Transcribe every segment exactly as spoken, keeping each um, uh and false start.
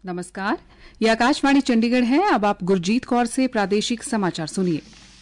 नमस्कार, ये आकाशवाणी चंडीगढ़ है। अब आप गुरजीत कौर से प्रादेशिक समाचार सुनिए।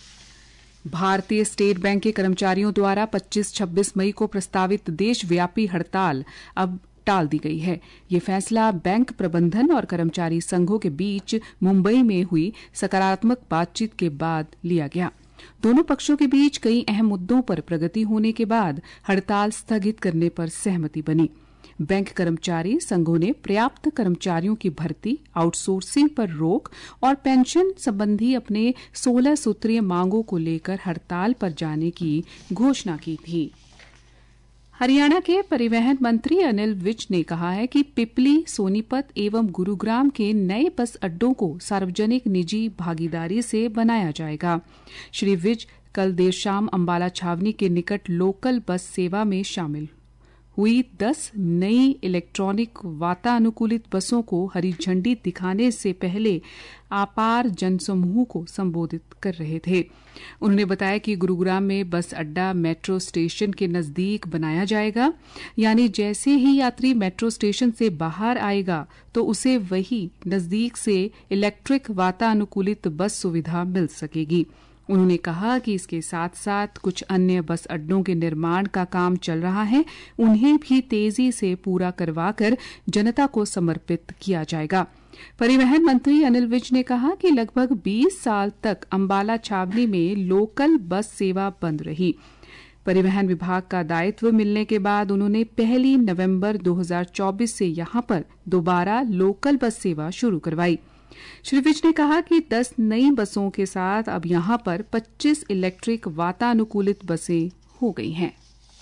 भारतीय स्टेट बैंक के कर्मचारियों द्वारा पच्चीस छब्बीस मई को प्रस्तावित देशव्यापी हड़ताल अब टाल दी गई है। ये फैसला बैंक प्रबंधन और कर्मचारी संघों के बीच मुंबई में हुई सकारात्मक बातचीत के बाद लिया गया। दोनों पक्षों के बीच कई अहम मुद्दों पर प्रगति होने के बाद हड़ताल स्थगित करने पर सहमति बनी। बैंक कर्मचारी संघों ने पर्याप्त कर्मचारियों की भर्ती, आउटसोर्सिंग पर रोक और पेंशन संबंधी अपने सोलह सूत्रीय मांगों को लेकर हड़ताल पर जाने की घोषणा की थी। हरियाणा के परिवहन मंत्री अनिल विज ने कहा है कि पिपली, सोनीपत एवं गुरुग्राम के नए बस अड्डों को सार्वजनिक निजी भागीदारी से बनाया जाएगा। श्री विज कल देर शाम अंबाला छावनी के निकट लोकल बस सेवा में शामिल हुई दस नई इलेक्ट्रॉनिक वातानुकूलित बसों को हरी झंडी दिखाने से पहले आपार जनसमूह को संबोधित कर रहे थे। उन्होंने बताया कि गुरुग्राम में बस अड्डा मेट्रो स्टेशन के नजदीक बनाया जाएगा, यानी जैसे ही यात्री मेट्रो स्टेशन से बाहर आएगा तो उसे वही नजदीक से इलेक्ट्रिक वातानुकूलित बस सुविधा मिल सकेगी। उन्होंने कहा कि इसके साथ साथ कुछ अन्य बस अड्डों के निर्माण का काम चल रहा है, उन्हें भी तेजी से पूरा करवाकर जनता को समर्पित किया जाएगा। परिवहन मंत्री अनिल विज ने कहा कि लगभग बीस साल तक अंबाला छावनी में लोकल बस सेवा बंद रही। परिवहन विभाग का दायित्व मिलने के बाद उन्होंने पहली नवंबर दो हज़ार चौबीस से यहां पर दोबारा लोकल बस सेवा शुरू करवाई। श्री विज ने कहा कि दस नई बसों के साथ अब यहां पर पच्चीस इलेक्ट्रिक वातानुकूलित बसें हो गई हैं।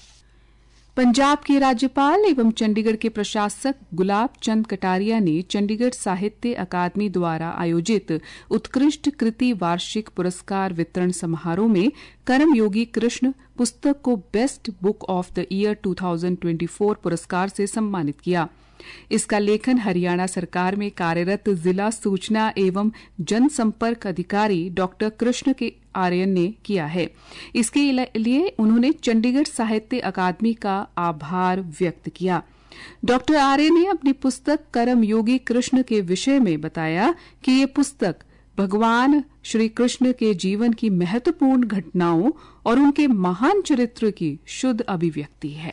पंजाब के राज्यपाल एवं चंडीगढ़ के प्रशासक गुलाब चंद कटारिया ने चंडीगढ़ साहित्य अकादमी द्वारा आयोजित उत्कृष्ट कृति वार्षिक पुरस्कार वितरण समारोह में कर्मयोगी कृष्ण पुस्तक को best book of the year दो हज़ार चौबीस पुरस्कार से सम्मानित किया। इसका लेखन हरियाणा सरकार में कार्यरत जिला सूचना एवं जनसंपर्क अधिकारी डॉक्टर कृष्ण के आर्यन ने किया है। इसके लिए उन्होंने चंडीगढ़ साहित्य अकादमी का आभार व्यक्त किया। डॉक्टर आर्य ने अपनी पुस्तक कर्मयोगी कृष्ण के विषय में बताया कि ये पुस्तक भगवान श्री कृष्ण के जीवन की महत्वपूर्ण घटनाओं और उनके महान चरित्र की शुद्ध अभिव्यक्ति है।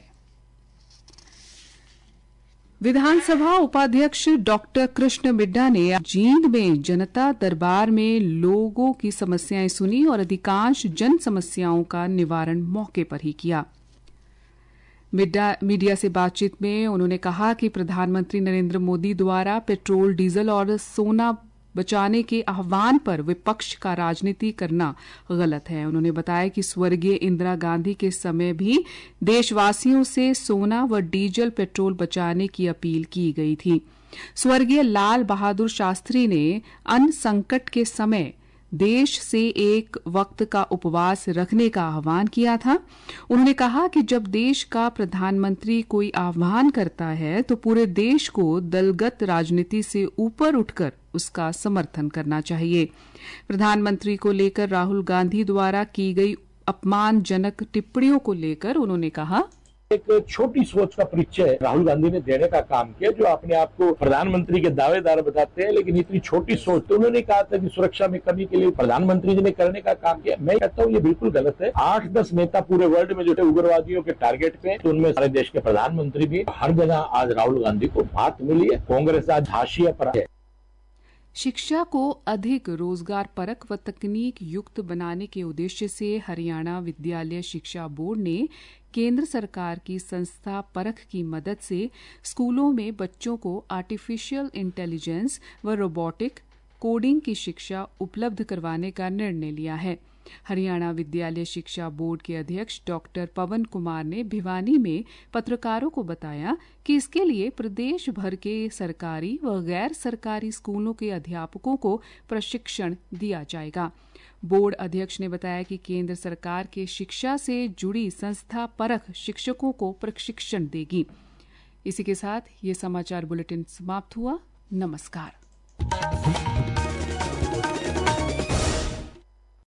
विधानसभा उपाध्यक्ष डॉक्टर कृष्ण मिड्ढा ने जींद में जनता दरबार में लोगों की समस्याएं सुनी और अधिकांश जन समस्याओं का निवारण मौके पर ही किया। मिड्ढा मीडिया से बातचीत में उन्होंने कहा कि प्रधानमंत्री नरेंद्र मोदी द्वारा पेट्रोल, डीजल और सोना बचाने के आह्वान पर विपक्ष का राजनीति करना गलत है। उन्होंने बताया कि स्वर्गीय इंदिरा गांधी के समय भी देशवासियों से सोना व डीजल पेट्रोल बचाने की अपील की गई थी। स्वर्गीय लाल बहादुर शास्त्री ने अन्न संकट के समय देश से एक वक्त का उपवास रखने का आह्वान किया था। उन्होंने कहा कि जब देश का प्रधानमंत्री कोई आह्वान करता है तो पूरे देश को दलगत राजनीति से ऊपर उठकर उसका समर्थन करना चाहिए। प्रधानमंत्री को लेकर राहुल गांधी द्वारा की गई अपमानजनक टिप्पणियों को लेकर उन्होंने कहा, एक छोटी सोच का परिचय राहुल गांधी ने देने का काम किया, जो अपने आप को प्रधानमंत्री के दावेदार बताते हैं, लेकिन इतनी छोटी सोच। तो उन्होंने कहा था कि सुरक्षा में कमी के लिए प्रधानमंत्री जी ने करने का काम किया। मैं कहता हूँ ये बिल्कुल गलत है। आठ दस नेता पूरे वर्ल्ड में जो थे उग्रवादियों के टारगेट पे, तो उनमें सारे देश के प्रधानमंत्री भी। हर जगह आज राहुल गांधी को बात मिली है। कांग्रेस आज हाशिया पर है। शिक्षा को अधिक रोजगार परक व तकनीक युक्त बनाने के उद्देश्य से हरियाणा विद्यालय शिक्षा बोर्ड ने केंद्र सरकार की संस्था परख की मदद से स्कूलों में बच्चों को आर्टिफिशियल इंटेलिजेंस व रोबोटिक कोडिंग की शिक्षा उपलब्ध करवाने का निर्णय लिया है। हरियाणा विद्यालय शिक्षा बोर्ड के अध्यक्ष डॉक्टर पवन कुमार ने भिवानी में पत्रकारों को बताया कि इसके लिए प्रदेश भर के सरकारी व गैर सरकारी स्कूलों के अध्यापकों को प्रशिक्षण दिया जाएगा। बोर्ड अध्यक्ष ने बताया कि केंद्र सरकार के शिक्षा से जुड़ी संस्था परख शिक्षकों को प्रशिक्षण देगी। इसी के साथ ये समाचार बुलेटिन समाप्त हुआ। नमस्कार।